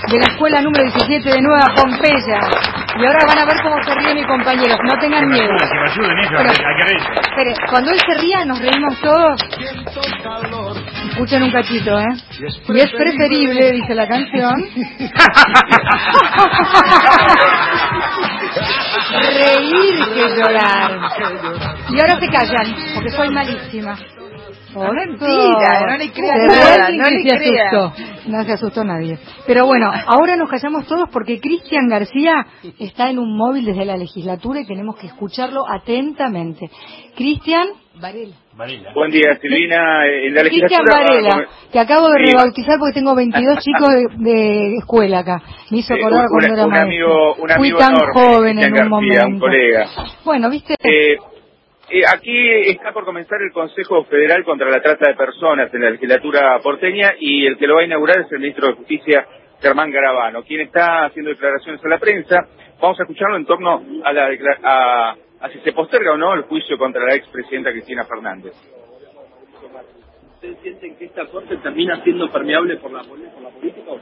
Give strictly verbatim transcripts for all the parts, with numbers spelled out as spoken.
de la escuela número diecisiete de Nueva Pompeya. Y ahora van a ver cómo se ríe mi compañero. No tengan que miedo. Me ayuden, que me ayuden eso, Pero, hay que reírse. espere, cuando él se ría, nos reímos todos. Escuchen un cachito, ¿eh? Y es preferible, dice la canción, reír que llorar. Y ahora se callan, porque soy malísima. No, mentira, no le crea nada, no le crea. No se asustó nadie. Pero bueno, ahora nos callamos todos porque Cristian García está en un móvil desde la legislatura y tenemos que escucharlo atentamente. Cristian Varela. Varela. Buen día, Silvina. En la Cristian legislatura Varela, que acabo de sí. rebautizar porque tengo veintidós chicos de, de escuela acá. Me hizo acordar eh, cuando un, era un maestra. amigo, un Fui amigo tan enorme, joven Cristian en un García, momento. un colega. Bueno, ¿viste? Eh, eh, aquí está por comenzar el Consejo Federal contra la Trata de Personas en la legislatura porteña y el que lo va a inaugurar es el ministro de Justicia, Germán Garabano, quien está haciendo declaraciones a la prensa. Vamos a escucharlo en torno a, la, a, a si se posterga o no el juicio contra la expresidenta Cristina Fernández. ¿Ustedes sienten que esta corte termina siendo permeable por la, por la política?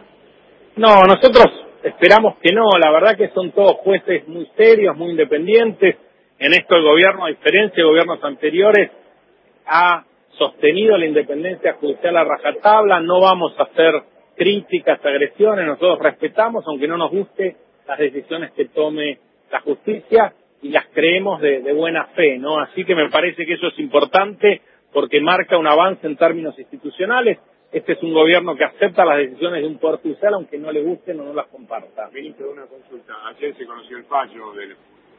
No, nosotros esperamos que no. La verdad que son todos jueces muy serios, muy independientes. En esto el gobierno, a diferencia de gobiernos anteriores, ha sostenido la independencia judicial a rajatabla. No vamos a hacer críticas, agresiones. Nosotros respetamos, aunque no nos guste, las decisiones que tome la justicia y las creemos de, de buena fe, ¿no? Así que me parece que eso es importante porque marca un avance en términos institucionales. Este es un gobierno que acepta las decisiones de un poder judicial, aunque no le gusten o no las comparta. Ministro, una consulta. Ayer se conoció el fallo del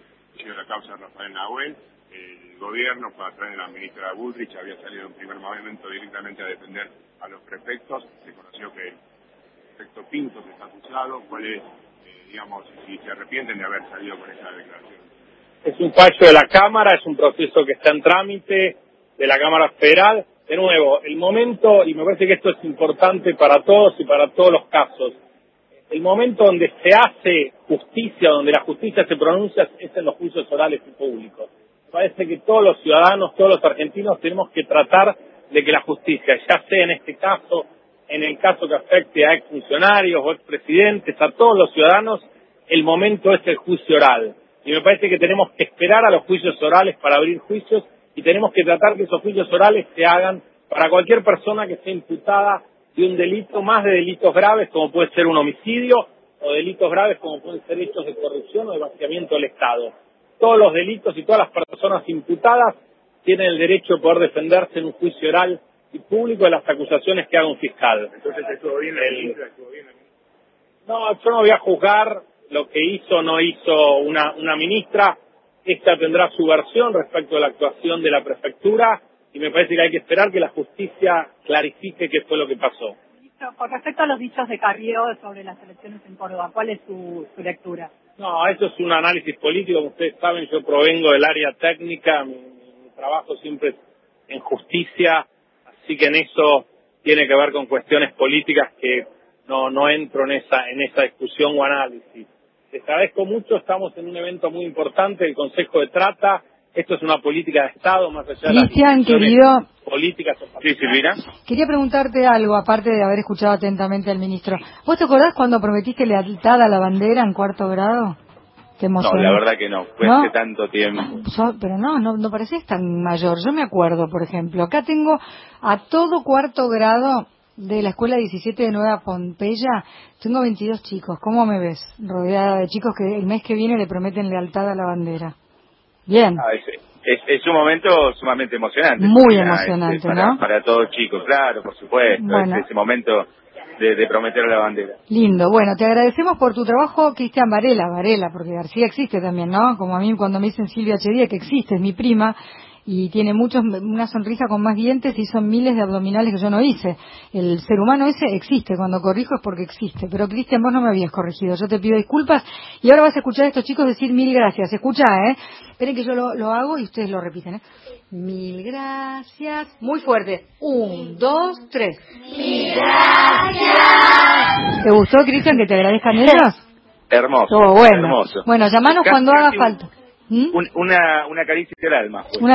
de la causa de Rafael Nahuel. El gobierno, a través de la ministra Bullrich, había salido en un primer momento directamente a defender a los prefectos. Se conoció que el prefecto Pinto está acusado. ¿Cuál es, eh, digamos, si se arrepienten de haber salido con esa declaración? Es un fallo de la Cámara, es un proceso que está en trámite de la Cámara Federal. De nuevo, el momento, y me parece que esto es importante para todos y para todos los casos, el momento donde se hace justicia, donde la justicia se pronuncia, es en los juicios orales y públicos. Me parece que todos los ciudadanos, todos los argentinos tenemos que tratar de que la justicia, ya sea en este caso, en el caso que afecte a exfuncionarios o expresidentes, a todos los ciudadanos, el momento es el juicio oral. Y me parece que tenemos que esperar a los juicios orales para abrir juicios y tenemos que tratar que esos juicios orales se hagan para cualquier persona que esté imputada de un delito, más de delitos graves como puede ser un homicidio o delitos graves como pueden ser hechos de corrupción o de vaciamiento del Estado. Todos los delitos y todas las personas imputadas tienen el derecho de poder defenderse en un juicio oral y público de las acusaciones que haga un fiscal. Entonces, ¿estuvo bien la ministra? ¿Estuvo bien la ministra? No, yo no voy a juzgar lo que hizo o no hizo una, una ministra. Esta tendrá su versión respecto a la actuación de la prefectura y me parece que hay que esperar que la justicia clarifique qué fue lo que pasó. Ministro, con respecto a los dichos de Carrió sobre las elecciones en Córdoba, ¿cuál es su, su lectura? No, eso es un análisis político. Como ustedes saben, yo provengo del área técnica, mi, mi trabajo siempre es en justicia, así que en eso tiene que ver con cuestiones políticas que no no entro en esa en esa discusión o análisis. Les agradezco mucho, estamos en un evento muy importante, el Consejo de Trata. Esto es una política de Estado, más allá de las Cristian, querido, políticas. Sí, Silvina. Quería preguntarte algo, aparte de haber escuchado atentamente al ministro. ¿Vos te acordás cuando prometiste lealtad a la bandera en cuarto grado? ¿Te emocionó? No, la verdad que no, fue ¿No? hace tanto tiempo. Yo, pero no, no, no pareces tan mayor. Yo me acuerdo, por ejemplo, acá tengo a todo cuarto grado de la escuela diecisiete de Nueva Pompeya, tengo veintidós chicos. ¿Cómo me ves? Rodeada de chicos que el mes que viene le prometen lealtad a la bandera. Bien. Ah, es, es, es un momento sumamente emocionante. Muy Silvina, emocionante, este, para, ¿no? Para todos chicos, claro, por supuesto. Bueno. Es ese momento de, de prometer la bandera. Lindo. Bueno, te agradecemos por tu trabajo, Cristian Varela, Varela, porque García existe también, ¿no? Como a mí cuando me dicen Silvia Chedía, que existe, es mi prima, y tiene muchos, una sonrisa con más dientes, y hizo miles de abdominales que yo no hice. El ser humano ese existe, cuando corrijo es porque existe. Pero Cristian, vos no me habías corregido, yo te pido disculpas, y ahora vas a escuchar a estos chicos decir mil gracias. Escuchá, ¿eh? Esperen que yo lo, lo hago y ustedes lo repiten, ¿eh? Mil gracias. Muy fuerte. Un, dos, tres. Mil gracias. ¿Te gustó, Cristian, que te agradezcan ellos? Hermoso. Todo bueno. Hermoso. Bueno, llamanos Casi, cuando haga casi falta. un, ¿Mm? un, una, una caricia del alma. Pues. Una